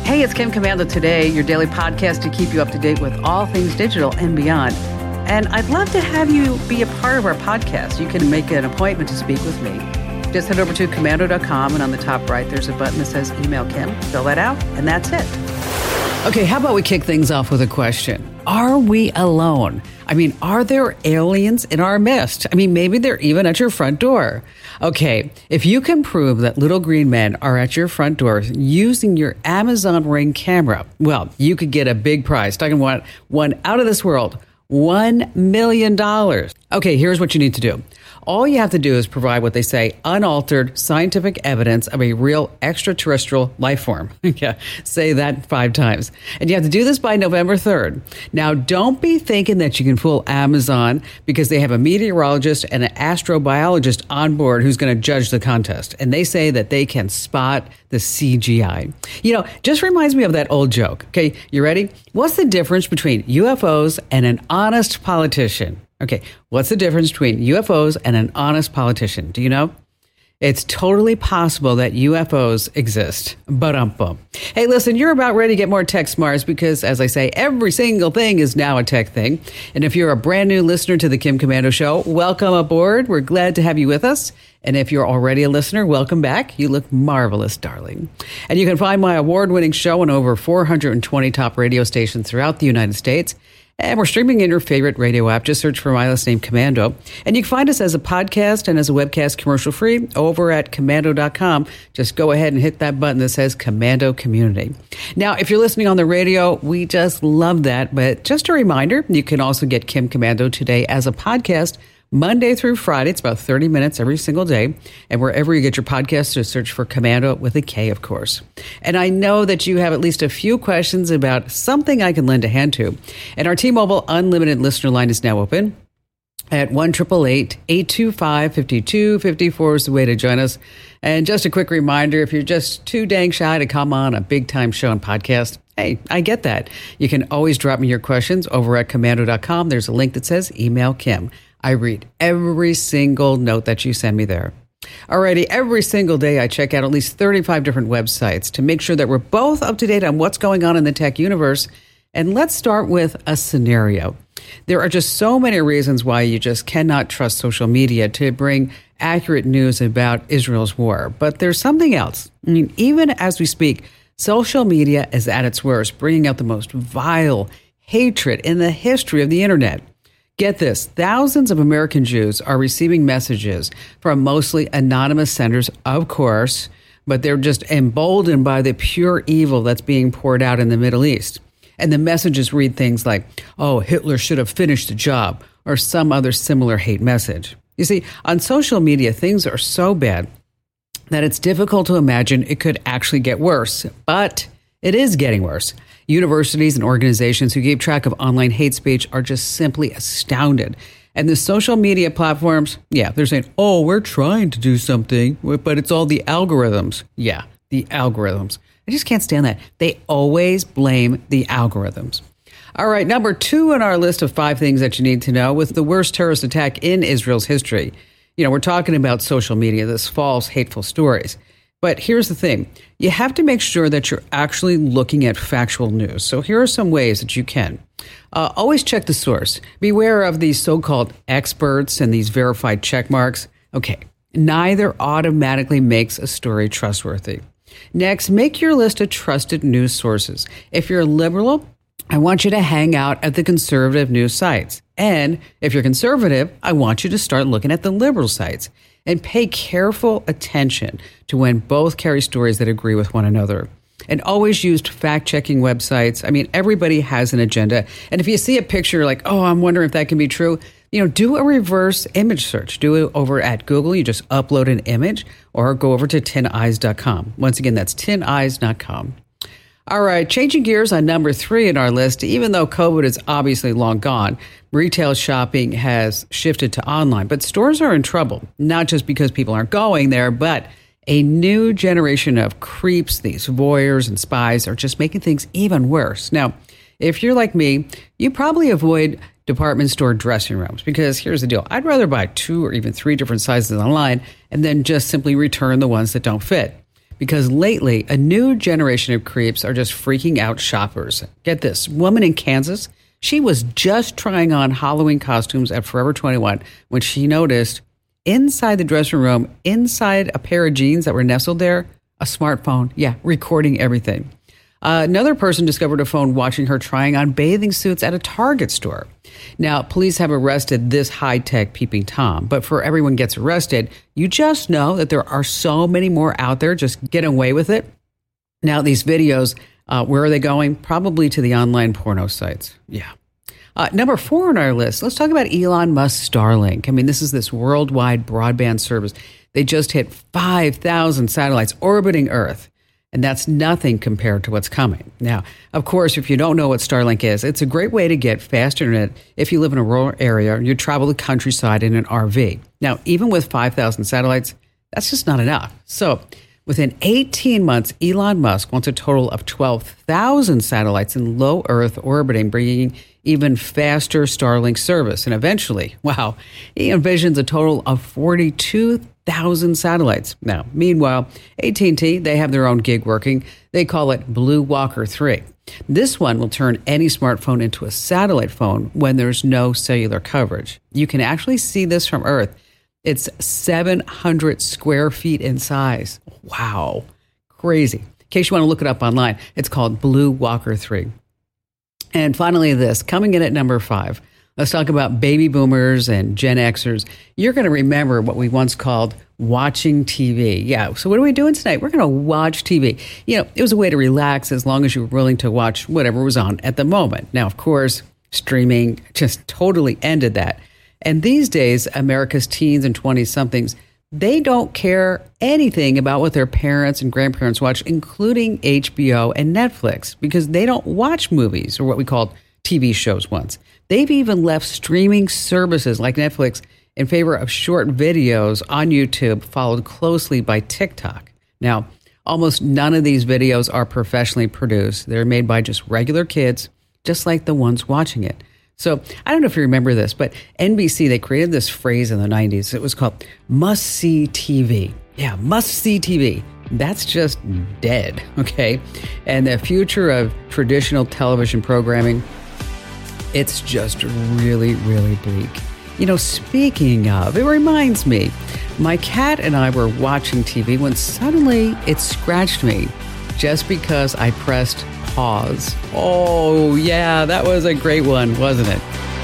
Hey, it's Kim Komando Today, your daily podcast to keep you up to date with all things digital and beyond. And I'd love to have you be a part of our podcast. You can make an appointment to speak with me. Just head over to komando.com, and on the top right, there's a button that says Email Kim. Fill that out, and that's it. Okay, how about we kick things off with a question? Are we alone? I mean, are there aliens in our midst? I mean, maybe they're even at your front door. Okay, if you can prove that little green men are at your front door using your Amazon Ring camera, well, you could get a big prize. Talking about one out of this world, $1 million. Okay, here's what you need to do. All you have to do is provide what they say unaltered scientific evidence of a real extraterrestrial life form. Yeah, say that 5 times. And you have to do this by November 3rd. Now, don't be thinking that you can fool Amazon because they have a meteorologist and an astrobiologist on board who's going to judge the contest. And they say that they can spot the CGI. You know, just reminds me of that old joke. Okay, you ready? What's the difference between UFOs and an honest politician? Okay, what's the difference between UFOs and an honest politician? Do you know? It's totally possible that UFOs exist. Ba-dum-bum. Hey, listen, you're about ready to get more tech smarts because, as I say, every single thing is now a tech thing. And if you're a brand new listener to the Kim Komando Show, welcome aboard. We're glad to have you with us. And if you're already a listener, welcome back. You look marvelous, darling. And you can find my award-winning show on over 420 top radio stations throughout the United States. And we're streaming in your favorite radio app. Just search for my last name, Komando. And you can find us as a podcast and as a webcast commercial-free over at komando.com. Just go ahead and hit that button that says Komando Community. Now, if you're listening on the radio, we just love that. But just a reminder, you can also get Kim Komando Today as a podcast Monday through Friday. It's about 30 minutes every single day. And wherever you get your podcasts, just search for Komando with a K, of course. And I know that you have at least a few questions about something I can lend a hand to. And our T-Mobile Unlimited listener line is now open at 1-888-825-5254 is the way to join us. And just a quick reminder, if you're just too dang shy to come on a big-time show and podcast, hey, I get that. You can always drop me your questions over at komando.com. There's a link that says Email Kim. I read every single note that you send me there. Alrighty, every single day I check out at least 35 different websites to make sure that we're both up to date on what's going on in the tech universe. And let's start with a scenario. There are just so many reasons why you just cannot trust social media to bring accurate news about Israel's war. But there's something else. I mean, even as we speak, social media is at its worst, bringing out the most vile hatred in the history of the internet. Get this, thousands of American Jews are receiving messages from mostly anonymous senders, of course, but they're just emboldened by the pure evil that's being poured out in the Middle East. And the messages read things like, oh, Hitler should have finished the job, or some other similar hate message. You see, on social media, things are so bad that it's difficult to imagine it could actually get worse, but it is getting worse. Universities and organizations who keep track of online hate speech are just simply astounded. And the social media platforms, yeah, they're saying, oh, we're trying to do something, but it's all the algorithms. Yeah, the algorithms. I just can't stand that. They always blame the algorithms. All right, number 2 on our list of 5 things that you need to know with the worst terrorist attack in Israel's history. You know, we're talking about social media, this false, hateful stories. But here's the thing. You have to make sure that you're actually looking at factual news. So here are some ways that you can. Always check the source. Beware of these so-called experts and these verified check marks. Okay, neither automatically makes a story trustworthy. Next, make your list of trusted news sources. If you're a liberal, I want you to hang out at the conservative news sites. And if you're conservative, I want you to start looking at the liberal sites. And pay careful attention to when both carry stories that agree with one another. And always use fact-checking websites. I mean, everybody has an agenda. And if you see a picture like, oh, I'm wondering if that can be true, you know, do a reverse image search. Do it over at Google. You just upload an image or go over to tineyes.com. Once again, that's tineyes.com. All right, changing gears on number 3 in our list, even though COVID is obviously long gone, retail shopping has shifted to online, but stores are in trouble, not just because people aren't going there, but a new generation of creeps, these voyeurs and spies, are just making things even worse. Now, if you're like me, you probably avoid department store dressing rooms because here's the deal. I'd rather buy 2 or even 3 different sizes online and then just simply return the ones that don't fit. because lately a new generation of creeps are just freaking out shoppers. Get this, woman in Kansas, she was just trying on Halloween costumes at Forever 21 when she noticed inside the dressing room, inside a pair of jeans that were nestled there, a smartphone, recording everything. Another person discovered a phone watching her trying on bathing suits at a Target store. Now, police have arrested this high-tech peeping Tom, but before everyone gets arrested, you just know that there are so many more out there just getting away with it. Now, these videos, where are they going? Probably to the online porno sites. Yeah. Number 4 on our list, let's talk about Elon Musk's Starlink. I mean, this is this worldwide broadband service. They just hit 5,000 satellites orbiting Earth. And that's nothing compared to what's coming. Now, of course, if you don't know what Starlink is, it's a great way to get fast internet if you live in a rural area or you travel the countryside in an RV. Now, even with 5,000 satellites, that's just not enough. So within 18 months, Elon Musk wants a total of 12,000 satellites in low Earth orbiting, bringing even faster Starlink service. And eventually, he envisions a total of 42,000 satellites. Now, meanwhile, AT&T, they have their own gig working. They call it Blue Walker 3. This one will turn any smartphone into a satellite phone when there's no cellular coverage. You can actually see this from Earth. It's 700 square feet in size. Wow. Crazy. In case you want to look it up online, it's called Blue Walker 3. And finally, this, coming in at number 5, let's talk about baby boomers and Gen Xers. You're going to remember what we once called watching TV. Yeah, so what are we doing tonight? We're going to watch TV. You know, it was a way to relax as long as you were willing to watch whatever was on at the moment. Now, of course, streaming just totally ended that. And these days, America's teens and 20-somethings, they don't care anything about what their parents and grandparents watch, including HBO and Netflix, because they don't watch movies or what we called TV shows once. They've even left streaming services like Netflix in favor of short videos on YouTube, followed closely by TikTok. Now, almost none of these videos are professionally produced. They're made by just regular kids, just like the ones watching it. So I don't know if you remember this, but NBC, they created this phrase in the 90s. It was called must-see TV. Yeah, must-see TV. That's just dead, okay? And the future of traditional television programming, it's just really, really bleak. You know, speaking of, it reminds me, my cat and I were watching TV when suddenly it scratched me just because I pressed pause. Oh, yeah, that was a great one, wasn't it?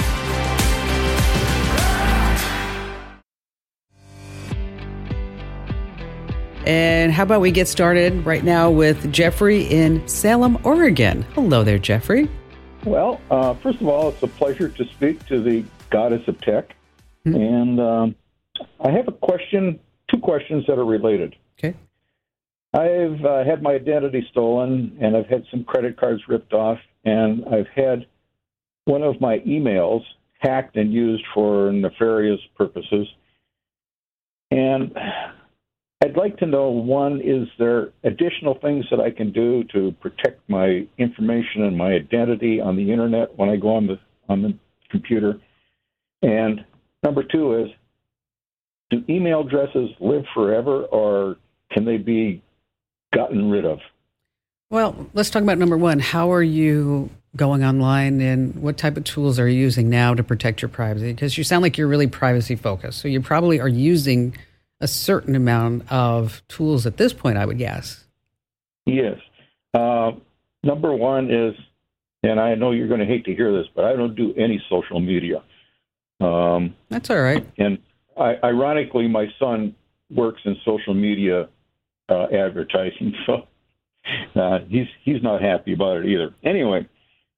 And how about we get started right now with Jeffrey in Salem, Oregon. Hello there, Jeffrey. Well, first of all, it's a pleasure to speak to the goddess of tech. Mm-hmm. And I have a question, 2 questions that are related. Okay. I've had my identity stolen, and I've had some credit cards ripped off, and I've had one of my emails hacked and used for nefarious purposes. And I'd like to know, one, is there additional things that I can do to protect my information and my identity on the internet when I go on the computer? And number 2 is, do email addresses live forever, or can they be gotten rid of? Well, let's talk about number 1. How are you going online, and what type of tools are you using now to protect your privacy? Because you sound like you're really privacy focused. So you probably are using a certain amount of tools at this point, I would guess. Yes. Number 1 is, and I know you're going to hate to hear this, but I don't do any social media. That's all right. And ironically, my son works in social media advertising, so he's not happy about it either. Anyway,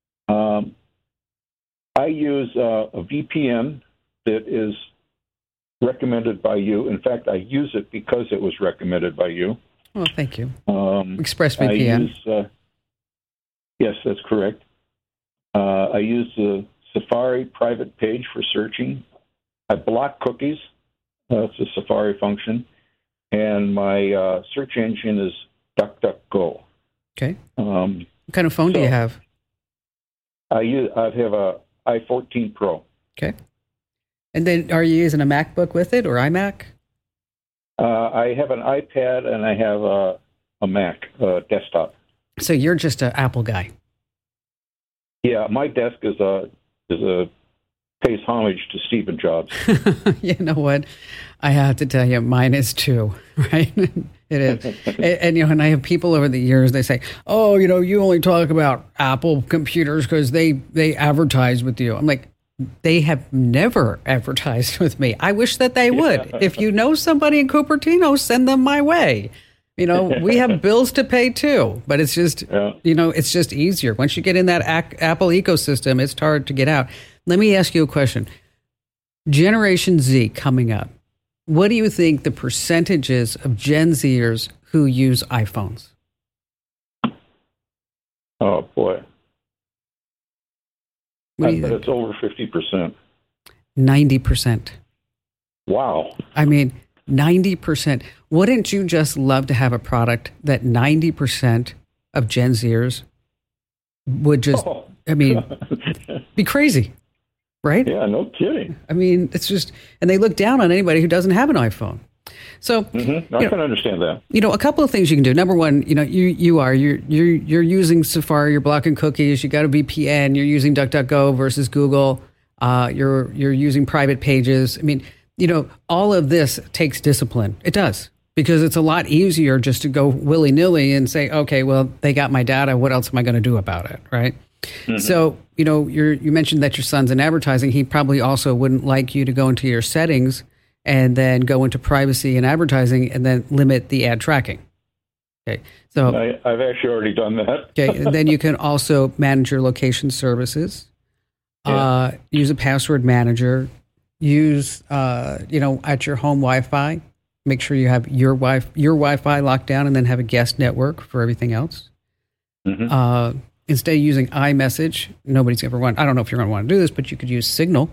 I use a VPN that is recommended by you. In fact, I use it because it was recommended by you. Well, thank you. ExpressVPN. Yes, that's correct. I use the Safari private page for searching. I block cookies. That's a Safari function. And my search engine is DuckDuckGo. Okay. What kind of phone do you have? I have a i14 Pro. Okay. And then are you using a MacBook with it or iMac? I have an iPad and I have a Mac desktop. So you're just an Apple guy. Yeah, my desk is pays homage to Stephen Jobs. You know what? I have to tell you, mine is too, right? It is. And I have people over the years, they say, oh, you only talk about Apple computers because they advertise with you. I'm like, they have never advertised with me. I wish that they would. If you know somebody in Cupertino, send them my way. We have bills to pay too, but it's just, it's just easier. Once you get in that Apple ecosystem, it's hard to get out. Let me ask you a question. Generation Z coming up. What do you think the percentages of Gen Zers who use iPhones? Oh, boy. What do you I bet think? it's over 50%. 90%. Wow. I mean, 90%. Wouldn't you just love to have a product that 90% of Gen Zers would just, be crazy, right? Yeah, no kidding. I mean, it's just, and they look down on anybody who doesn't have an iPhone. So I can understand that. A couple of things you can do. Number one, you're using Safari, you're blocking cookies, you got a VPN, you're using DuckDuckGo versus Google, you're using private pages. I mean, all of this takes discipline. It does, because it's a lot easier just to go willy-nilly and say, okay, well, they got my data. What else am I going to do about it? Right. Mm-hmm. So, you mentioned that your son's in advertising. He probably also wouldn't like you to go into your settings and then go into privacy and advertising and then limit the ad tracking. Okay. So I've actually already done that. Okay. And then you can also manage your location services, use a password manager, use, at your home Wi-Fi, make sure you have your Wi-Fi locked down and then have a guest network for everything else. Mm-hmm. Instead of using iMessage, nobody's ever I don't know if you're going to want to do this, but you could use Signal.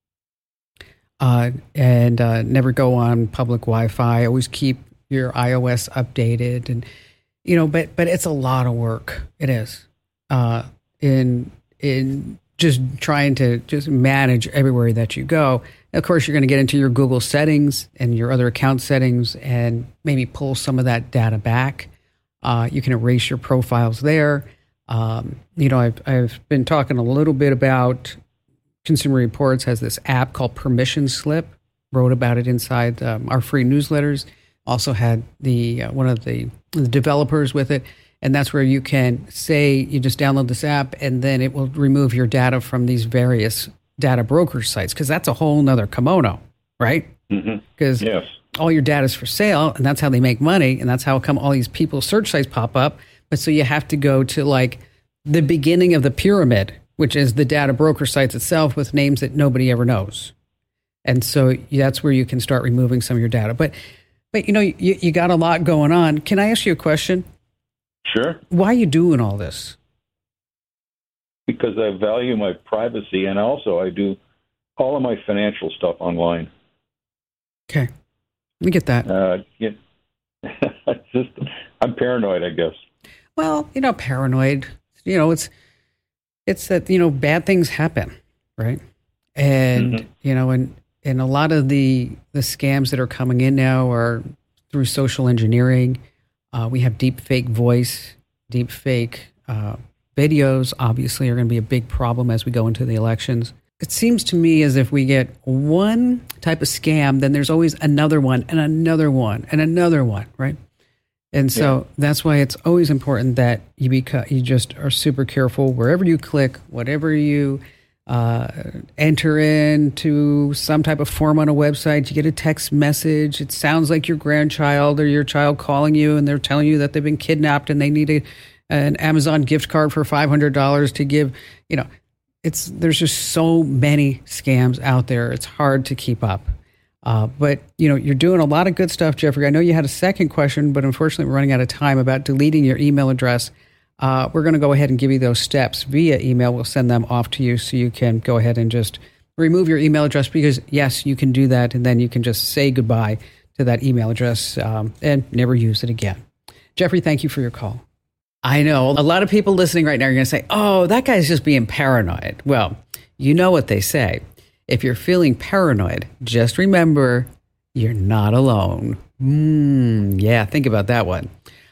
And never go on public Wi-Fi. Always keep your iOS updated, and but it's a lot of work. It is in just trying to just manage everywhere that you go. Of course, you're going to get into your Google settings and your other account settings, and maybe pull some of that data back. You can erase your profiles there. I've been talking a little bit about. Consumer Reports has this app called Permission Slip. Wrote about it inside our free newsletters. Also had the one of the developers with it, and that's where you can say you just download this app, and then it will remove your data from these various data broker sites, because that's a whole nother kimono, right? Because all your data is for sale, and that's how they make money, and that's how come all these people's search sites pop up. But so you have to go to like the beginning of the pyramid, which is the data broker sites itself with names that nobody ever knows. And so that's where you can start removing some of your data. But you got a lot going on. Can I ask you a question? Sure. Why are you doing all this? Because I value my privacy, and also I do all of my financial stuff online. Okay. Let me get that. I'm paranoid, I guess. Well, paranoid, it's that, bad things happen, right? And, and a lot of the scams that are coming in now are through social engineering. We have deep fake voice, deep fake videos, obviously, are going to be a big problem as we go into the elections. It seems to me as if we get one type of scam, then there's always another one and another one and another one, right? And so that's why it's always important that you just are super careful wherever you click, whatever you enter into some type of form on a website. You get a text message. It sounds like your grandchild or your child calling you, and they're telling you that they've been kidnapped and they need an Amazon gift card for $500 to give. There's just so many scams out there. It's hard to keep up. But you're doing a lot of good stuff, Jeffrey. I know you had a second question, but unfortunately we're running out of time about deleting your email address. We're going to go ahead and give you those steps via email. We'll send them off to you so you can go ahead and just remove your email address, because yes, you can do that. And then you can just say goodbye to that email address and never use it again. Jeffrey, thank you for your call. I know a lot of people listening right now are going to say, oh, that guy's just being paranoid. Well, you know what they say. If you're feeling paranoid, just remember you're not alone. Yeah, think about that one.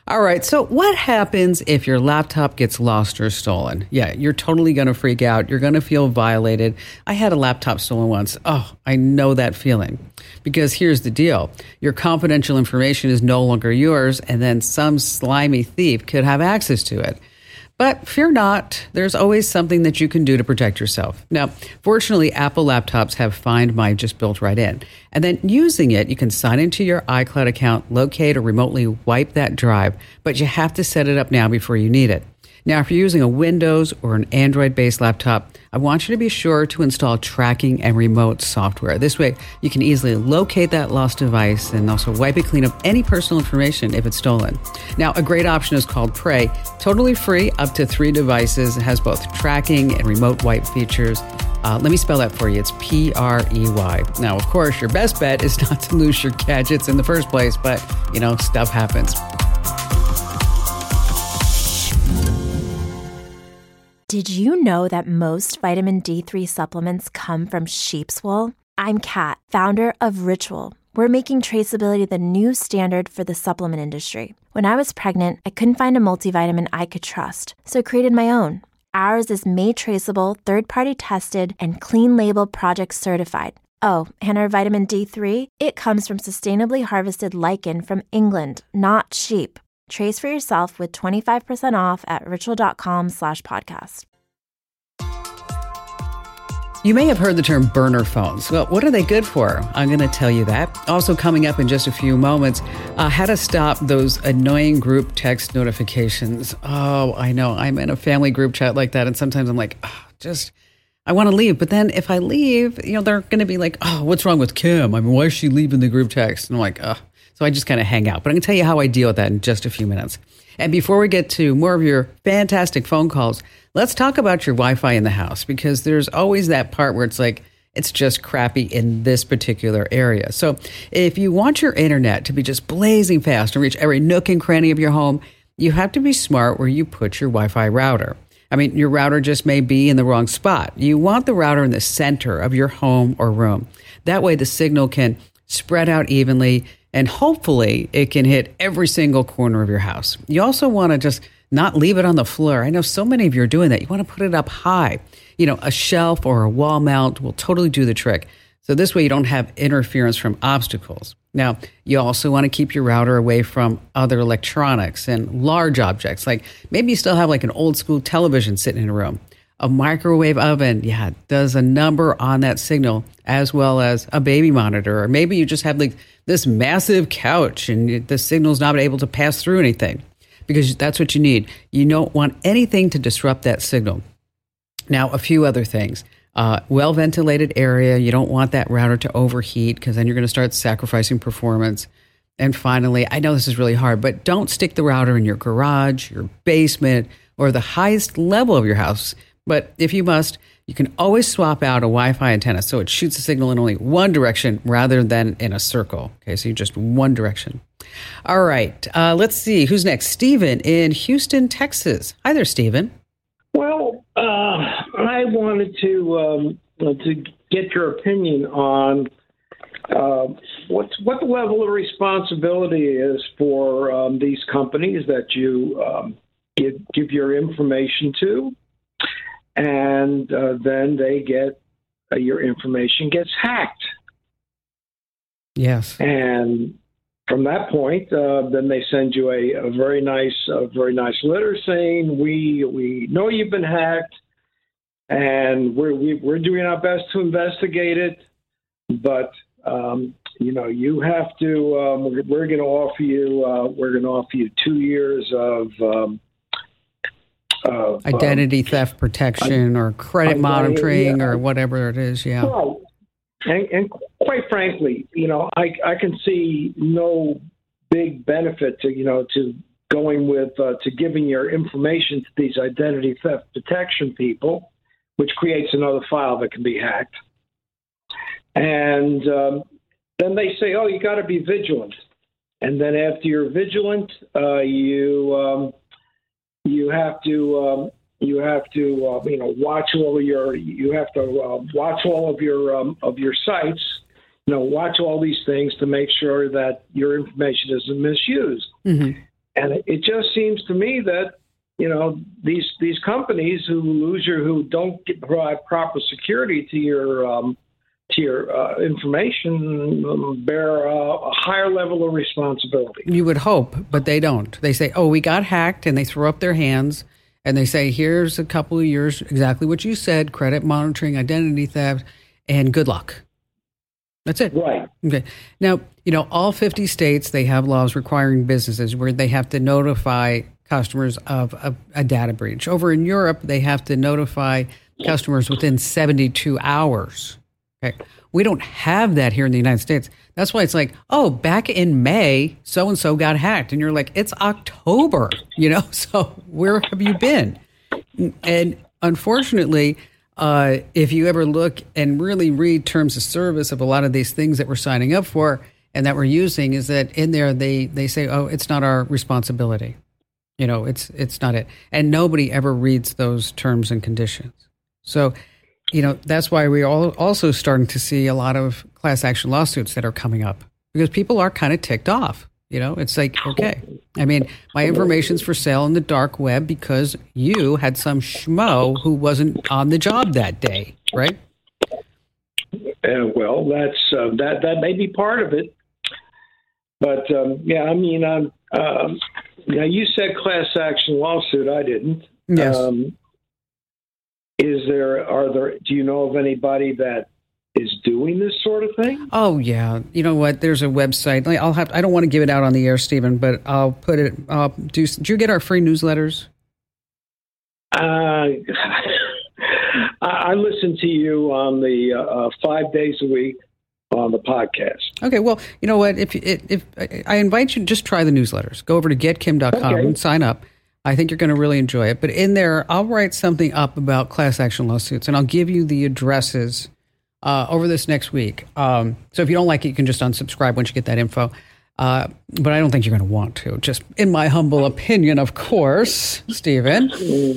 All right. So what happens if your laptop gets lost or stolen? Yeah, you're totally going to freak out. You're going to feel violated. I had a laptop stolen once. Oh, I know that feeling. Because here's the deal. Your confidential information is no longer yours, and then some slimy thief could have access to it. But fear not, there's always something that you can do to protect yourself. Now, fortunately, Apple laptops have Find My just built right in. And then using it, you can sign into your iCloud account, locate or remotely wipe that drive, but you have to set it up now before you need it. Now, if you're using a Windows or an Android-based laptop, I want you to be sure to install tracking and remote software. This way, you can easily locate that lost device and also wipe it clean of any personal information if it's stolen. Now, a great option is called Prey. Totally free, up to 3 devices. It has both tracking and remote wipe features. Let me spell that for you. It's Prey. Now, of course, your best bet is not to lose your gadgets in the first place, but, stuff happens. Did you know that most vitamin D3 supplements come from sheep's wool? I'm Kat, founder of Ritual. We're making traceability the new standard for the supplement industry. When I was pregnant, I couldn't find a multivitamin I could trust, so I created my own. Ours is made traceable, third-party tested, and clean label project certified. Oh, and our vitamin D3? It comes from sustainably harvested lichen from England, not sheep. Trace for yourself with 25% off at ritual.com/podcast. You may have heard the term burner phones. Well, what are they good for? I'm going to tell you that. Also coming up in just a few moments, how to stop those annoying group text notifications. Oh, I know. I'm in a family group chat like that, and sometimes I'm like, I want to leave. But then if I leave, they're going to be like, oh, what's wrong with Kim? I mean, why is she leaving the group text? And I'm like, So I just kind of hang out. But I'm going to tell you how I deal with that in just a few minutes. And before we get to more of your fantastic phone calls, let's talk about your Wi-Fi in the house, because there's always that part where it's like, it's just crappy in this particular area. So if you want your internet to be just blazing fast and reach every nook and cranny of your home, you have to be smart where you put your Wi-Fi router. I mean, your router just may be in the wrong spot. You want the router in the center of your home or room. That way the signal can spread out evenly, and hopefully it can hit every single corner of your house. You also want to just not leave it on the floor. I know so many of you are doing that. You want to put it up high. A shelf or a wall mount will totally do the trick. So this way you don't have interference from obstacles. Now, you also want to keep your router away from other electronics and large objects. Like maybe you still have like an old school television sitting in a room. A microwave oven, does a number on that signal, as well as a baby monitor. Or maybe you just have like this massive couch and the signal's not able to pass through anything, because that's what you need. You don't want anything to disrupt that signal. Now, a few other things. Well-ventilated area. You don't want that router to overheat, because then you're going to start sacrificing performance. And finally, I know this is really hard, but don't stick the router in your garage, your basement, or the highest level of your house. But if you must, you can always swap out a Wi-Fi antenna so it shoots a signal in only one direction rather than in a circle. Okay, so you're just one direction. All right, let's see. Who's next? Stephen in Houston, Texas. Hi there, Stephen. Well, I wanted to get your opinion on what the level of responsibility is for these companies that you give your information to, and then they get your information gets hacked. Yes. And from that point, then they send you a very nice letter saying we know you've been hacked, and we're doing our best to investigate it, but you have to. We're going to offer you 2 years of identity theft protection or credit monitoring or whatever it is. Yeah. Well, and quite frankly, I can see no big benefit to going with to giving your information to these identity theft protection people, which creates another file that can be hacked. And then they say, "Oh, you got to be vigilant." And then after you're vigilant, you have to watch all of your sites, watch all these things to make sure that your information isn't misused. Mm-hmm. And it just seems to me that, these companies who don't provide proper security to your information bear a higher level of responsibility. You would hope, but they don't. They say, "Oh, we got hacked," and they throw up their hands and they say, "Here's a couple of years, exactly what you said: credit monitoring, identity theft, and good luck." That's it. Right. Okay. Now, all 50 states, they have laws requiring businesses where they have to notify customers of a data breach. Over in Europe, they have to notify customers within 72 hours. Okay. We don't have that here in the United States. That's why it's like, oh, back in May, so-and-so got hacked. And you're like, it's October, so where have you been? And unfortunately, if you ever look and really read terms of service of a lot of these things that we're signing up for and that we're using, is that in there they say, oh, it's not our responsibility. It's not it. And nobody ever reads those terms and conditions. So, that's why we're also starting to see a lot of class action lawsuits that are coming up because people are kind of ticked off. It's like, okay, my information's for sale in the dark web because you had some schmo who wasn't on the job that day, right? Well, that may be part of it. But, you said class action lawsuit. I didn't. Yes. Do you know of anybody that is doing this sort of thing? Oh, yeah. You know what? There's a website. I don't want to give it out on the air, Stephen, but I'll put it. Did you get our free newsletters? I listen to you on the 5 days a week on the podcast. Okay. Well, you know what? If I invite you to just try the newsletters, go over to getkim.com and sign up. I think you're going to really enjoy it. But in there, I'll write something up about class action lawsuits, and I'll give you the addresses over this next week. So if you don't like it, you can just unsubscribe once you get that info. But I don't think you're going to want to, just in my humble opinion, of course, Stephen.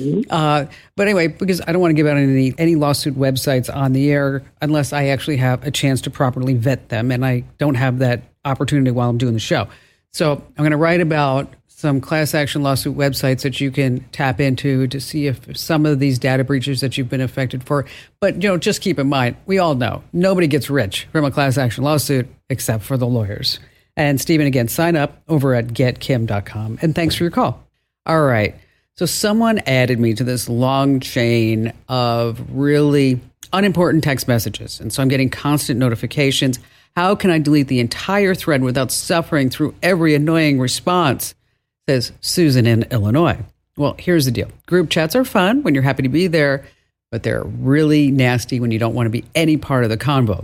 But anyway, because I don't want to give out any lawsuit websites on the air unless I actually have a chance to properly vet them, and I don't have that opportunity while I'm doing the show. So I'm going to write about some class action lawsuit websites that you can tap into to see if some of these data breaches that you've been affected for. But, just keep in mind, we all know nobody gets rich from a class action lawsuit except for the lawyers. And Stephen, again, sign up over at getkim.com. And thanks for your call. All right. So someone added me to this long chain of really unimportant text messages. And so I'm getting constant notifications. How can I delete the entire thread without suffering through every annoying response? Says Susan in Illinois. Well, here's the deal. Group chats are fun when you're happy to be there, but they're really nasty when you don't want to be any part of the convo.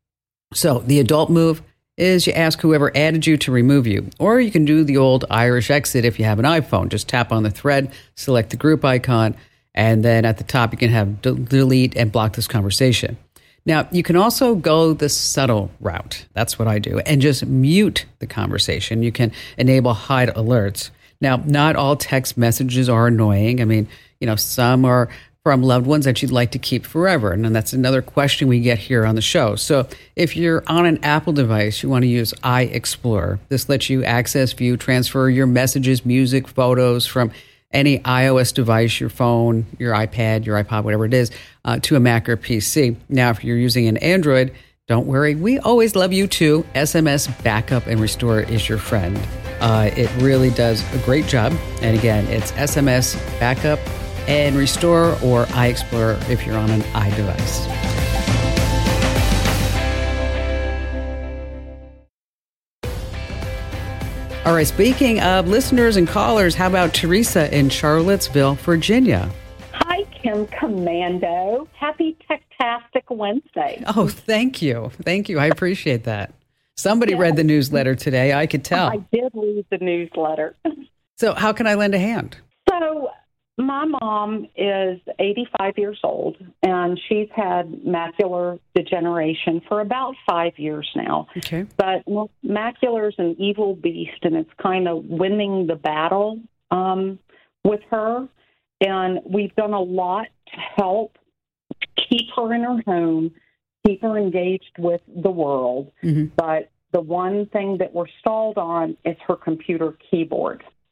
So the adult move is you ask whoever added you to remove you, or you can do the old Irish exit if you have an iPhone. Just tap on the thread, select the group icon, and then at the top you can have delete and block this conversation. Now, you can also go the subtle route. That's what I do. And just mute the conversation. You can enable hide alerts. Now, not all text messages are annoying. Some are from loved ones that you'd like to keep forever. And that's another question we get here on the show. So if you're on an Apple device, you want to use iExplorer. This lets you access, view, transfer your messages, music, photos from any iOS device, your phone, your iPad, your iPod, whatever it is, to a Mac or PC. Now, if you're using an Android, don't worry. We always love you too. SMS Backup and Restore is your friend. It really does a great job. And again, it's SMS Backup and Restore or iExplorer if you're on an iDevice. All right, speaking of listeners and callers, how about Teresa in Charlottesville, Virginia? Hi, Kim Commando. Happy Techtastic Wednesday. Oh, thank you. Thank you. I appreciate that. Somebody read the newsletter today. I could tell. I did read the newsletter. So how can I lend a hand? So my mom is 85 years old, and she's had macular degeneration for about 5 years now. Okay. But macular is an evil beast, and it's kind of winning the battle with her. And we've done a lot to help keep her in her home, keep her engaged with the world. Mm-hmm. But the one thing that we're stalled on is her computer keyboard.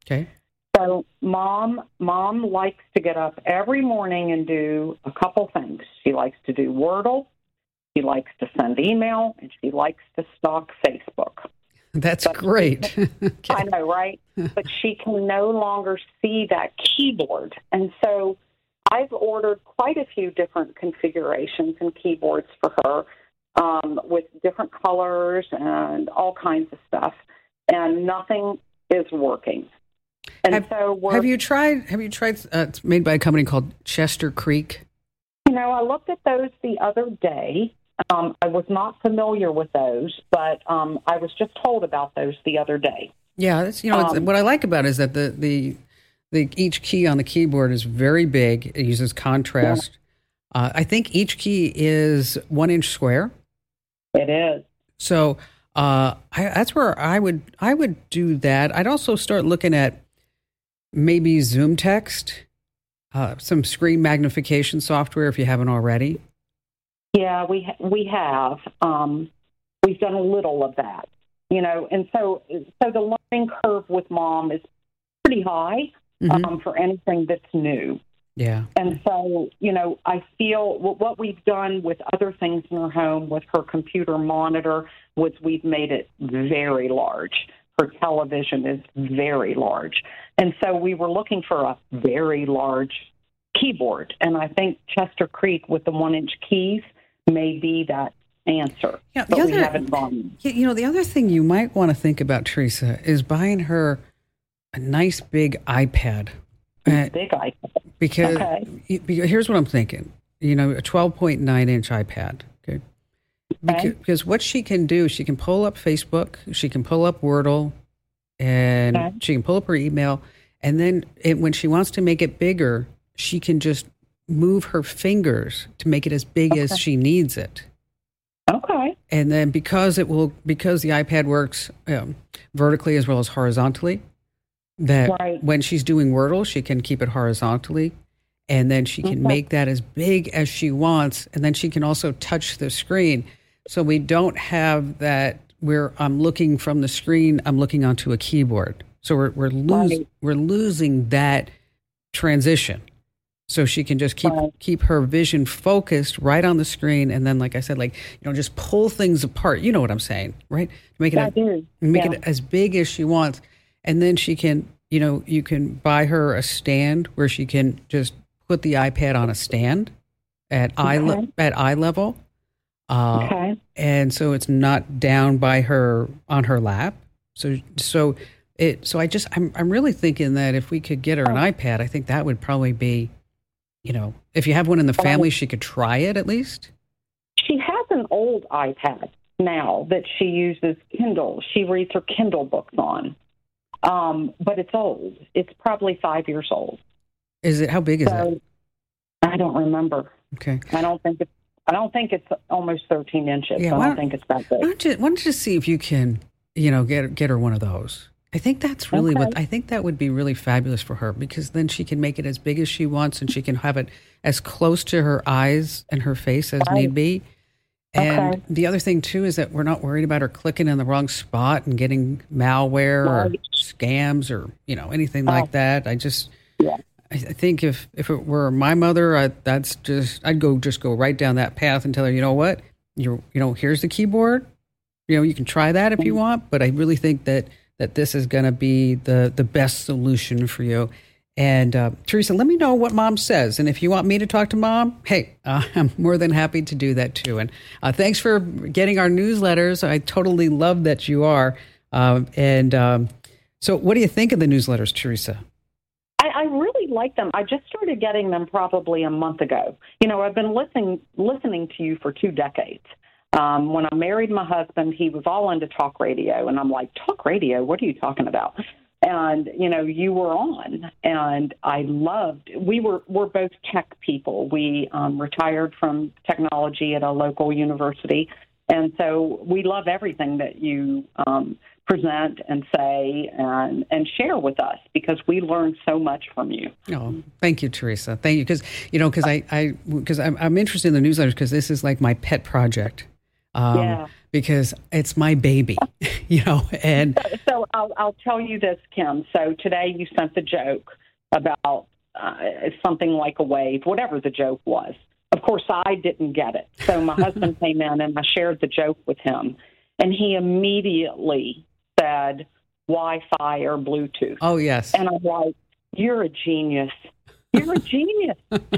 Okay. So mom likes to get up every morning and do a couple things. She likes to do Wordle, she likes to send email, and she likes to stalk Facebook. That's great. Okay. I know, right? But she can no longer see that keyboard. And so I've ordered quite a few different configurations and keyboards for her with different colors and all kinds of stuff. And nothing is working. And have you tried? It's made by a company called Chester Creek. I looked at those the other day. I was not familiar with those, but I was just told about those the other day. Yeah, it's, what I like about it is that the each key on the keyboard is very big. It uses contrast. Yeah. I think each key is 1 inch square. It is. So that's where I would do that. I'd also start looking at maybe Zoom Text, some screen magnification software if you haven't already. Yeah, we have. We've done a little of that, and so the learning curve with mom is pretty high for anything that's new. Yeah. And so, I feel what we've done with other things in her home with her computer monitor was we've made it very large. Her television is very large. And so we were looking for a very large keyboard. And I think Chester Creek with the 1 inch keys may be that answer. Yeah, but we haven't gone. The other thing you might want to think about, Teresa, is buying her a nice big iPad. Big iPad. Because here's what I'm thinking. A 12.9 inch iPad. Okay. Because what she can do, she can pull up Facebook, she can pull up Wordle, and she can pull up her email. And then when she wants to make it bigger, she can just move her fingers to make it as big as she needs it. Okay. And then because the iPad works vertically as well as horizontally, that when she's doing Wordle, she can keep it horizontally, and then she can make that as big as she wants, and then she can also touch the screen. So we don't have that where I'm looking from the screen, I'm looking onto a keyboard. So we're losing that transition. So she can just keep her vision focused right on the screen, and then, like I said, just pull things apart. You know what I'm saying, right? Make it as big as she wants, and then she can, you can buy her a stand where she can just put the iPad on a stand at eye level, and so it's not down by her on her lap. I'm really thinking that if we could get her an iPad, I think that would probably be. If you have one in the family, she could try it at least. She has an old iPad now that she uses Kindle. She reads her Kindle books on. But it's old. It's probably 5 years old. Is it? How big is it? I don't remember. Okay. I don't think it's almost 13 inches. Yeah, I don't think it's that big. Why don't you see if you can, get her one of those? I think that's really I think that would be really fabulous for her, because then she can make it as big as she wants, and she can have it as close to her eyes and her face as need be. And the other thing too is that we're not worried about her clicking in the wrong spot and getting malware or scams or anything like that. I think if it were my mother, I'd go right down that path and tell her, what, here's the keyboard. You can try that if you want, but I really think that this is going to be the best solution for you. And Teresa, let me know what mom says. And if you want me to talk to mom, hey, I'm more than happy to do that too. And thanks for getting our newsletters. I totally love that you are. So what do you think of the newsletters, Teresa? I really like them. I just started getting them probably a month ago. I've been listening to you for 2 decades. When I married my husband, he was all into talk radio, and I'm like, talk radio? What are you talking about? And, you were on, and I loved, we're both tech people. We retired from technology at a local university, and so we love everything that you present and say and share with us, because we learn so much from you. Oh, thank you, Teresa. Thank you. Because I'm interested in the newsletters, because this is like my pet project. Because it's my baby, and so I'll tell you this, Kim. So today you sent the joke about something like a wave, whatever the joke was. Of course, I didn't get it. So my husband came in and I shared the joke with him, and he immediately said Wi-Fi or Bluetooth. Oh, yes. And I'm like, you're a genius. You're a genius.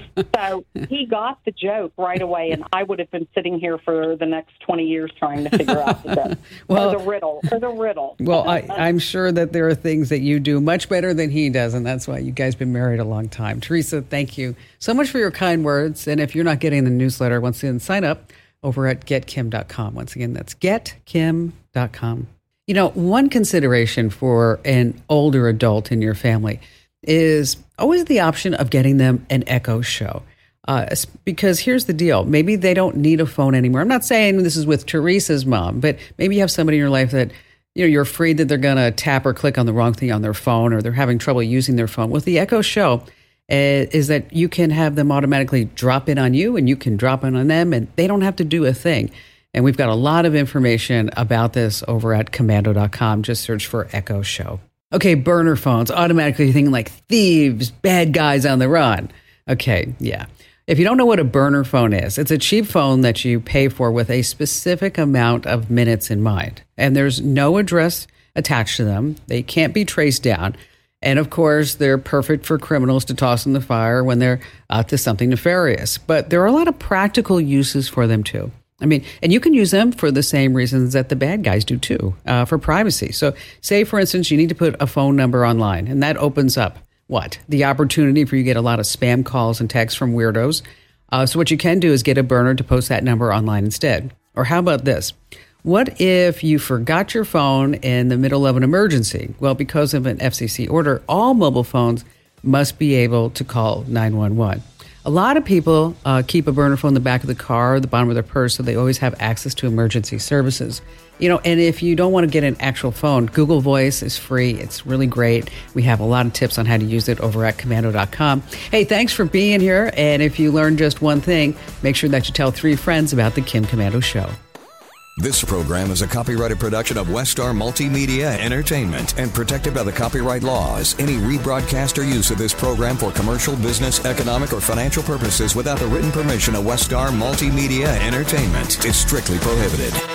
So he got the joke right away, and I would have been sitting here for the next 20 years trying to figure out the joke. Or the riddle. Well, I'm sure that there are things that you do much better than he does, and that's why you guys have been married a long time. Teresa, thank you so much for your kind words. And if you're not getting the newsletter, once again, sign up over at getkim.com. Once again, that's getkim.com. One consideration for an older adult in your family is always the option of getting them an Echo Show. Because here's the deal. Maybe they don't need a phone anymore. I'm not saying this is with Teresa's mom, but maybe you have somebody in your life that, you're afraid that they're going to tap or click on the wrong thing on their phone, or they're having trouble using their phone. With the Echo Show is that you can have them automatically drop in on you, and you can drop in on them, and they don't have to do a thing. And we've got a lot of information about this over at Komando.com. Just search for Echo Show. Okay, burner phones, automatically thinking like thieves, bad guys on the run. Okay, yeah. If you don't know what a burner phone is, it's a cheap phone that you pay for with a specific amount of minutes in mind. And there's no address attached to them. They can't be traced down. And of course, they're perfect for criminals to toss in the fire when they're up to something nefarious. But there are a lot of practical uses for them too. And you can use them for the same reasons that the bad guys do too, for privacy. So say, for instance, you need to put a phone number online, and that opens up the opportunity for you to get a lot of spam calls and texts from weirdos. So what you can do is get a burner to post that number online instead. Or how about this? What if you forgot your phone in the middle of an emergency? Well, because of an FCC order, all mobile phones must be able to call 911. A lot of people keep a burner phone in the back of the car or the bottom of their purse, so they always have access to emergency services. And if you don't want to get an actual phone, Google Voice is free. It's really great. We have a lot of tips on how to use it over at Komando.com. Hey, thanks for being here. And if you learned just one thing, make sure that you tell 3 friends about the Kim Komando Show. This program is a copyrighted production of Westar Multimedia Entertainment and protected by the copyright laws. Any rebroadcast or use of this program for commercial, business, economic, or financial purposes without the written permission of Westar Multimedia Entertainment is strictly prohibited.